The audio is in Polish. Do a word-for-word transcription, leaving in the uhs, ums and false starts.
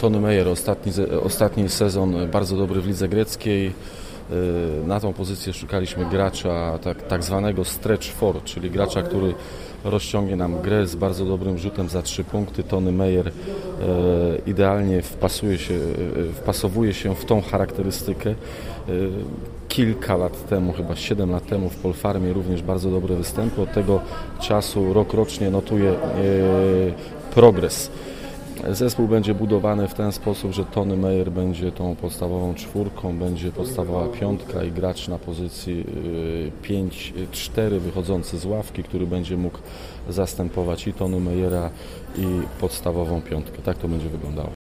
Tony Meyer, ostatni, ostatni sezon bardzo dobry w lidze greckiej. Na tą pozycję szukaliśmy gracza tak, tak zwanego stretch four, czyli gracza, który rozciągnie nam grę z bardzo dobrym rzutem za trzy punkty. Tony Meyer e, idealnie wpasuje się, wpasowuje się w tą charakterystykę. E, kilka lat temu, chyba siedem lat temu w Polfarmie również bardzo dobre występy. Od tego czasu rok rocznie notuje e, progres. Zespół będzie budowany w ten sposób, że Tony Meyer będzie tą podstawową czwórką, będzie podstawowa piątka i gracz na pozycji pięć cztery wychodzący z ławki, który będzie mógł zastępować i Tony Meyera, i podstawową piątkę. Tak to będzie wyglądało.